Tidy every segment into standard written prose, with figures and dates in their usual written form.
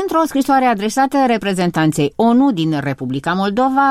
Într-o scrisoare adresată reprezentanței ONU din Republica Moldova,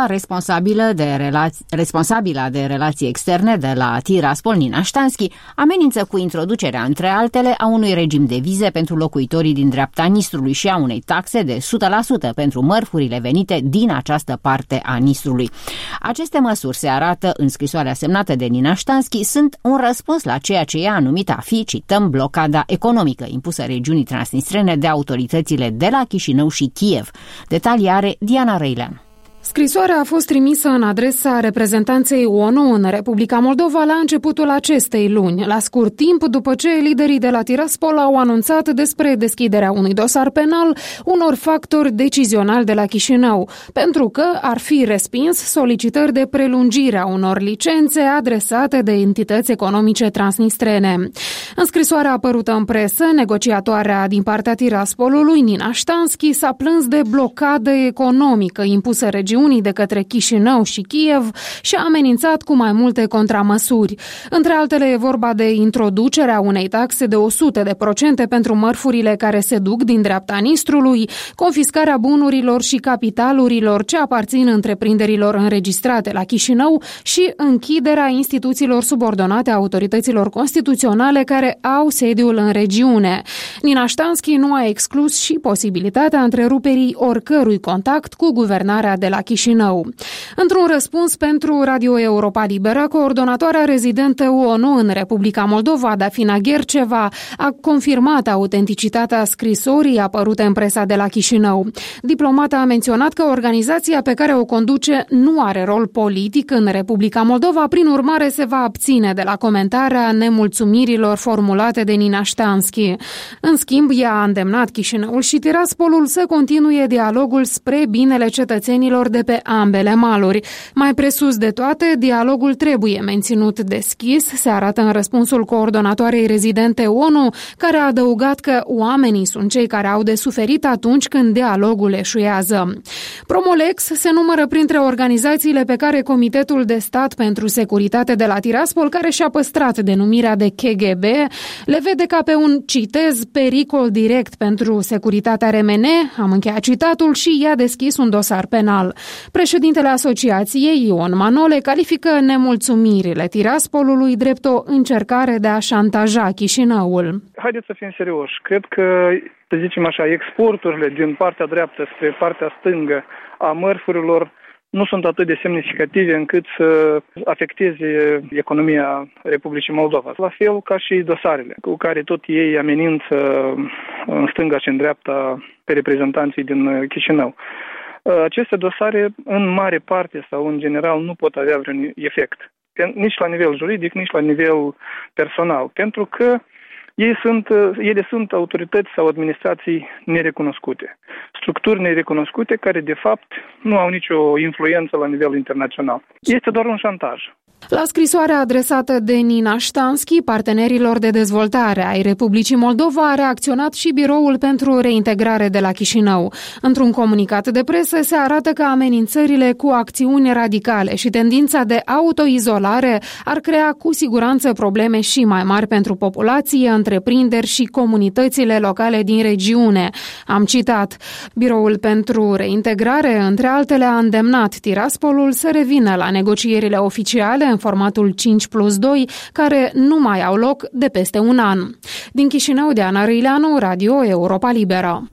responsabilă de relații externe de la Tiraspol, Nina Ștanski, amenință cu introducerea, între altele, a unui regim de vize pentru locuitorii din dreapta Nistrului și a unei taxe de 100% pentru mărfurile venite din această parte a Nistrului. Aceste măsuri, se arată în scrisoarea semnată de Nina Ștanski, sunt un răspuns la ceea ce ea a numit a fi, cităm, blocada economică impusă regiunii transnistrene de autoritățile de la Chișinău și Kiev. Detalii are Diana Răilean. Scrisoarea a fost trimisă în adresa reprezentanței ONU în Republica Moldova la începutul acestei luni, la scurt timp după ce liderii de la Tiraspol au anunțat despre deschiderea unui dosar penal unor factori decizionali de la Chișinău, pentru că ar fi respins solicitări de prelungire a unor licențe adresate de entități economice transnistrene. În scrisoarea apărută în presă, negociatoarea din partea Tiraspolului, Nina Ștanski, s-a plâns de blocadă economică impusă regiunii de către Chișinău și Kiev și a amenințat cu mai multe contramăsuri. Între altele, e vorba de introducerea unei taxe de 100% pentru mărfurile care se duc din dreapta Nistrului, confiscarea bunurilor și capitalurilor ce aparțin întreprinderilor înregistrate la Chișinău și închiderea instituțiilor subordonate autorităților constituționale care au sediul în regiune. Nina Ștanski nu a exclus și posibilitatea întreruperii oricărui contact cu guvernarea de la Chișinău. Într-un răspuns pentru Radio Europa Liberă, coordonatoarea rezidentă ONU în Republica Moldova, Dafina Gherceva, a confirmat autenticitatea scrisorii apărute în presa de la Chișinău. Diplomata a menționat că organizația pe care o conduce nu are rol politic în Republica Moldova, prin urmare se va abține de la comentarea nemulțumirilor formulate de Nina Ștanski. În schimb, ea a îndemnat Chișinăul și Tiraspolul să continue dialogul spre binele cetățenilor de pe ambele maluri. Mai presus de toate, dialogul trebuie menținut deschis, se arată în răspunsul coordonatoarei rezidente ONU, care a adăugat că oamenii sunt cei care au de suferit atunci când dialogul eșuează. Promolex se numără printre organizațiile pe care Comitetul de Stat pentru Securitate de la Tiraspol, care și-a păstrat denumirea de KGB, le vede ca pe un, citez, pericol direct pentru securitatea RMN, am încheiat citatul, și i-a deschis un dosar penal. Președintele asociației, Ion Manole, califică nemulțumirile Tiraspolului drept o încercare de a șantaja Chișinăul. Haideți să fim serioși. Cred că, să zicem așa, exporturile din partea dreaptă spre partea stângă a mărfurilor nu sunt atât de semnificative încât să afecteze economia Republicii Moldova. La fel ca și dosarele cu care tot ei amenință în stânga și în dreapta pe reprezentanții din Chișinău. Aceste dosare, în mare parte sau în general, nu pot avea vreun efect, nici la nivel juridic, nici la nivel personal, pentru că ele sunt autorități sau administrații nerecunoscute, structuri nerecunoscute care, de fapt, nu au nicio influență la nivel internațional. Este doar un șantaj. La scrisoarea adresată de Nina Ștanski, partenerilor de dezvoltare ai Republicii Moldova, a reacționat și Biroul pentru Reintegrare de la Chișinău. Într-un comunicat de presă se arată că amenințările cu acțiuni radicale și tendința de autoizolare ar crea cu siguranță probleme și mai mari pentru populație, întreprinderi și comunitățile locale din regiune. Am citat. Biroul pentru Reintegrare, între altele, a îndemnat Tiraspolul să revină la negocierile oficiale în formatul 5+2, care nu mai au loc de peste un an. Din Chișinău, Diana Răileanu, Radio Europa Liberă.